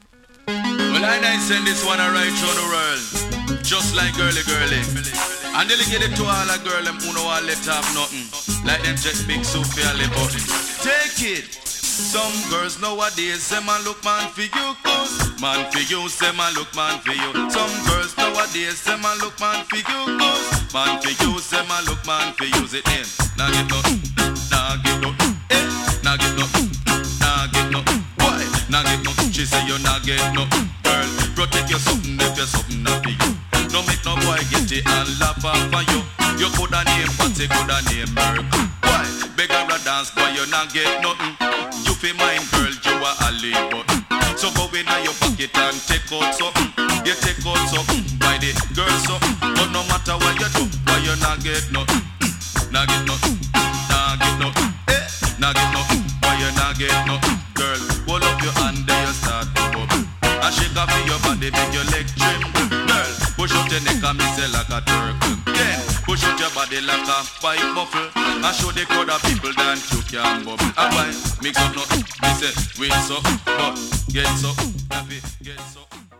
Well, I send this one right through the world, just like girly girly. And delegate it to all the girl them who know all left have nothing. Like them check big Sophia lip button. Take it. Some girls nowadays say man look man for you, cause man for you, say man look man for you. Some girls nowadays say man look man for you, cause man for you, say man look man for you. It in, nah get nothing, nah get nothing, nah get nothing, nah get nothing. Why? Nah get nothing. She say you nah get nothing. Girl, protect your something if you're something not for you. No make no boy get it and laugh off for you. You coulda name Patsy, coulda name Merkel. Why? Beggar a dance, boy you nah get nothing. You feel mine, girl, you a alley button. So go in your pocket and take out something. You take out something, buy the girl something. But no matter what you do, why you not get nothing? Not get nothing, not get nothing, not get nothing. Why you not get nothing? Girl, hold up your hand, there you start to bubble. And shake off your body, make your leg trim. Girl, push out your neck and me say like a turtle. Then push out your body like a pipe muffle. And show the crowd of people that you can bubble. And why mix up nothing? Me say win so, but get so, happy, get so.